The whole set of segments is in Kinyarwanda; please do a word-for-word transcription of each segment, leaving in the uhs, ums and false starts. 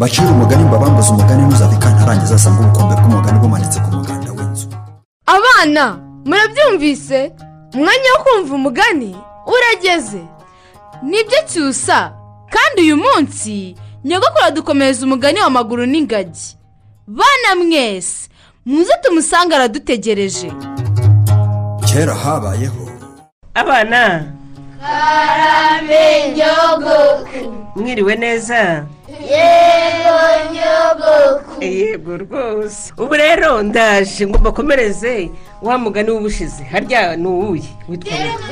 bacira umugani mbabambuza umugani ntuzabika ntarangiza asanga ubukombe bw'umugani bumanitse ku muganda w'inzu. Abana murabyumvise, umwanya wo kumva umugani urageze. Nibyo cyusa, kandi uyu munsi nyogokuru adukomereza umugani w'amaguru n'ingagi. Bana mwese muze tumusanga aradutegereje. Kera habayeho abana. Karame nyogokuru. Mwiriwe neza? Yego nyogokuru. Yego rwose. Ubu rero ndaje ngo bakomereze wa mugani w'ubushize. Harya ni uwuye witwa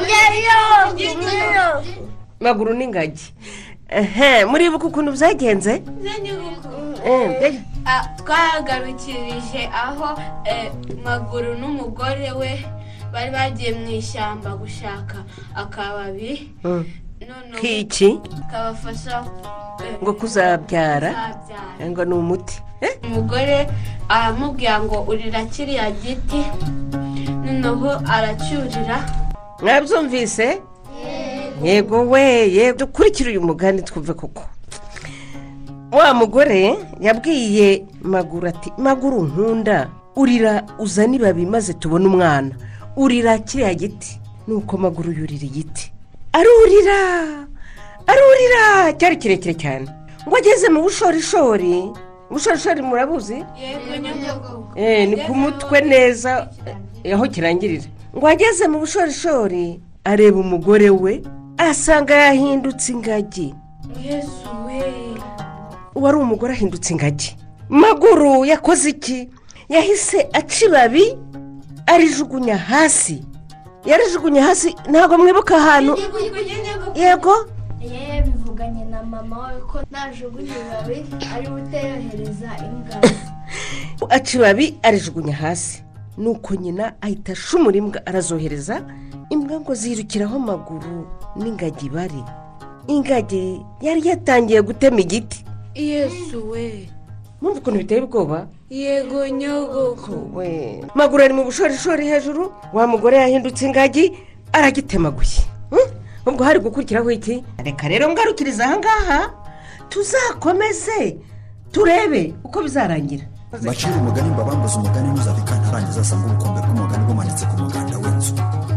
Maguru n'ingagi. Ehe, muribuka ukuntu byagenze? Eh, twagarukirije aho Maguru n'umugore we bari bagiye mu ishyamba gushaka akababi. Kiki kabafasha ngo kuzabyara ngo ni umuti. Umugore aramubwira ngo urira kiriya giti, noneho aracyurira. Mwabyumvise? Yego we, yego dukurikira uyu mugani twumve koko. Wa mugore yabwiye Maguru ati, Maguru nkunda, urira uzani babi maze tubone umwana. Urira kiriya giti. Nuko Maguru yurira igiti. Arurira, arurira cyari kirekire cyane. Ngo ageze mu bushorishori. Bushorishori murabuzi? Yego nyogokuru. Eh, ni ku mutwe neza aho kirangirira. Ngo ageze mu bushorishori areba umugore we, asanga yahindutse ingagi. Yesu we. Wari umugore ahindutse ingagi. Maguru yakoze iki? Yahise acibabi arijugunya hasi. Yarijugunya hasi, ntago mwibuka ahantu. Yego? Yeye bivuganye na mama we ko najugunya babi ari buteyohereza imbwa. Acibabi arijugunya hasi. Nuko nyina ahita shumura imbwa arazohereza. Imbwa ngo zirukiraho Maguru n'ingagi bari. Ingagi yari yatangiye gutema igiti. Yesu we. Mwumva ukuntu biteye ubwoba? Yego nyogokuru we. Maguru ari mu bushorishori hejuru, wa mugore yahindutse ingagi aragitemaguye. Ubwo hari gukurikiraho iki? Reka rero ngarukiriza aha ngaha tuzakomeze turebe uko bizarangira. bacira umugani mbabambuza umugani ntuzabika ntarangiza asanga ubukombe bw'umugani bumanitse ku muganda w'inzu.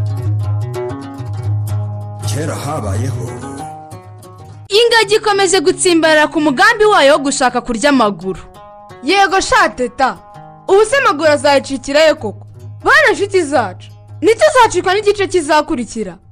Kera habayeho Ingagi ikomeje gutsimbarara ku mugambi wayo wo gushaka kurya Maguru. Yego sha teta, ubu se Maguru azayicikirayo koko? Bana nshuti zacu, nicyo zacikwa n'igice kizakurikira.